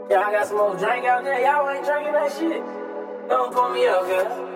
Yeah, I got some more drink out there. Y'all ain't drinking that shit. Don't pull me up, girl.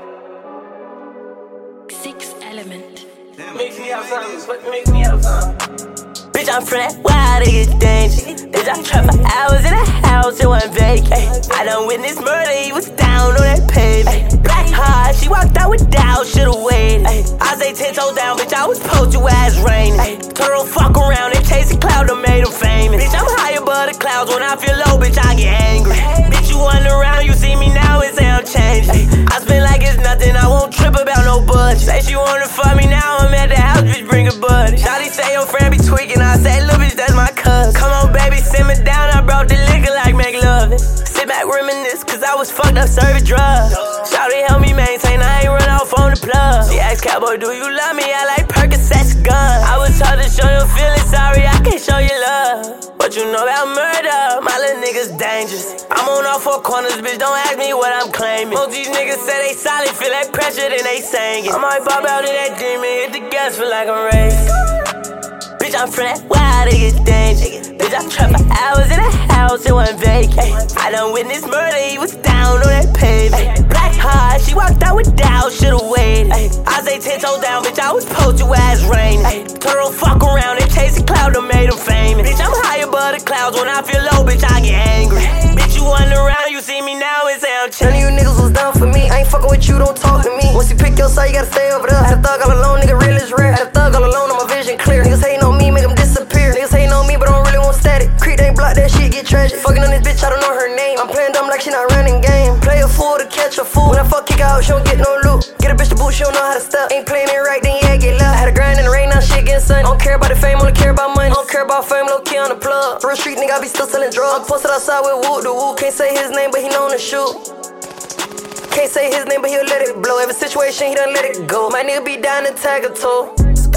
Six Element. Mix me up something. Mix me up something. Bitch, I'm from that wild, it get dangerous. Bitch, I trap for hours in a house, it wasn't vacant. I done witnessed murder, he was down on that pavement. Black hard, she walked out with doubt, should've waited. I say 10 toes down, bitch, I was post your ass raining. Told her fuck around and chase a cloud that made him famous. Bitch, I'm high above the clouds, when I feel low, bitch, I get angry. Bitch, you wasn't around, you see me now and say I'm changed. I spend like it's nothing, I won't trip about no budget. Say she wanna fuck me now, I'm at the house, bitch, bring a buddy. Shawty say your friend be tweaking, I say, little bitch, that's my cousin. Come on, baby, simmer down, I brought the liquor like McLovin. Sit back, reminisce, cause I was fucked up serving drugs. Shawty help me maintain, I ain't run off on the plug. She asked Cowboy, do you love me? I like Percocet's gun. I was taught to show your feelings, sorry, I can't show you love. What you know about murder? My little niggas dangerous. I'm on all four corners, bitch, don't ask me what I'm claiming. Most these niggas say they solid, feel that pressure, then they singing. I might pop out of that demon, hit the gas, feel like I'm racing. Bitch, I'm from that wild, it get dangerous. Bitch, I trap for hours in a house, it wasn't vacant. I done witnessed murder, he was down on that pavement. Black hard, she walked out with doubt, should've waited. I say 10 toes down, bitch, I was post your ass raining. Told her fuck around and chase a cloud that made him famous. Bitch, I'm high above the clouds, when I feel low, bitch, I get angry. Bitch, you wasn't around, you see me now and say I'm None of you niggas was down for me, I ain't fucking with you, don't talk to me. Once you pick your side, you gotta stay over there. Had a thug all alone, nigga, real is rare. Had a thug all alone, on my vision clear. Niggas hating on me, make them disappear. Niggas hating on me, but don't really want static. Creep, they block that shit, get tragic. Fucking on this bitch, I don't know her name. I'm playing dumb like she not running game. Play a fool to catch a fool. When I fuck kick out, she don't get no loot. Get a bitch to boot, she don't know how to step. Ain't playing it right, then yeah, get left. I had a grind in the rain, now shit getting sunny. Don't care about the fame, only care about money. Don't care about fame, low key on the plug. Real street nigga, I be still selling drugs. I'm posted outside with Woot the Woo. Can't say his name, but he known to shoot. Can't say his name, but he'll let it blow. Every situation, he done let it go. My nigga be down and tag a toe.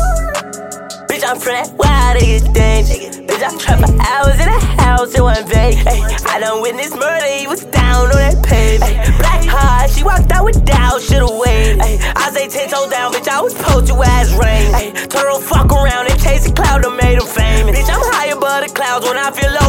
Bitch, I'm from that wild, it get dangerous. Bitch, I trap for hours in a house, it wasn't vacant. I done witnessed murder, he was down on that pavement. Black hard, she walked out with doubt, should've waited. I say 10 toes down, bitch, I was post your ass raining. Told her fuck around and chase a cloud that made him famous. Bitch, I'm high above the clouds, when I feel low,